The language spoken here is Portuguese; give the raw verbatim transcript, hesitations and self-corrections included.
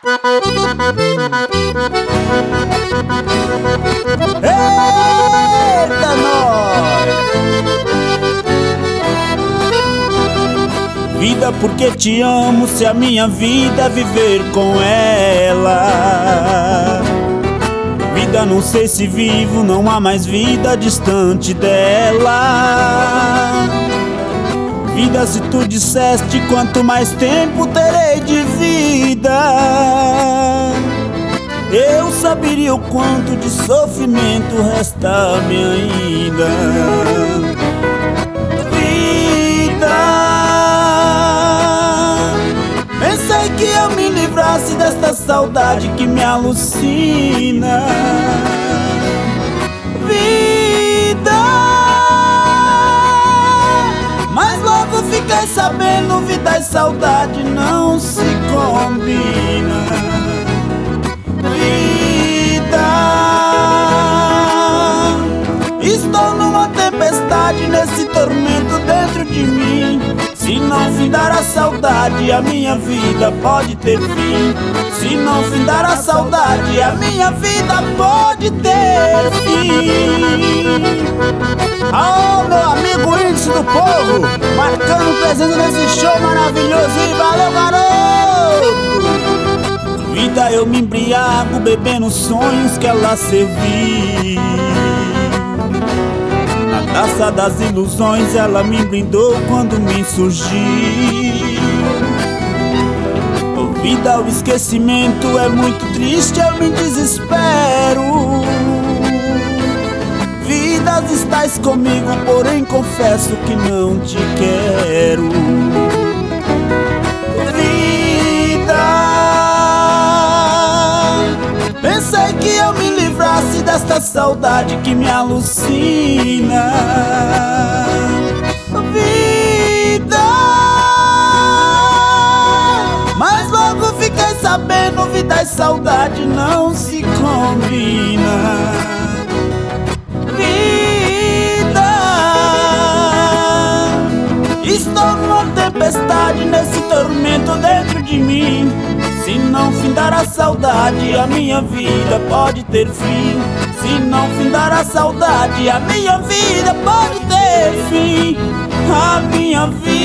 Eita, nós! Vida, porque te amo, se a minha vida é viver com ela. Vida, não sei se vivo, não há mais vida distante dela. Vida, se tu disseste quanto mais tempo terei de vida, eu saberia o quanto de sofrimento resta-me ainda. Vida, pensei que eu me livrasse desta saudade que me alucina. Vida, mas logo fiquei sabendo, vida e saudade não se combina. Vida, estou numa tempestade, nesse tormento dentro de mim. Se não findar a saudade, a minha vida pode ter fim. Se não findar a saudade, a minha vida pode ter fim. Alô, meu amigo índice do povo, marcando presença nesse show maravilhoso. E valeu, garoto! Vida, eu me embriago bebendo sonhos que ela serviu. Na taça das ilusões ela me brindou quando me insurgi. Oh, vida, o esquecimento é muito triste, eu me desespero. Vida, estás comigo, porém confesso que não te quero. Pensei que eu me livrasse desta saudade que me alucina. Vida, mas logo fiquei sabendo, vida e saudade não se combina. Vida, estou numa tempestade, nesse tormento dentro de mim. Se não findar a saudade, a minha vida pode ter fim. Se não findar a saudade, a minha vida pode ter fim. A minha vida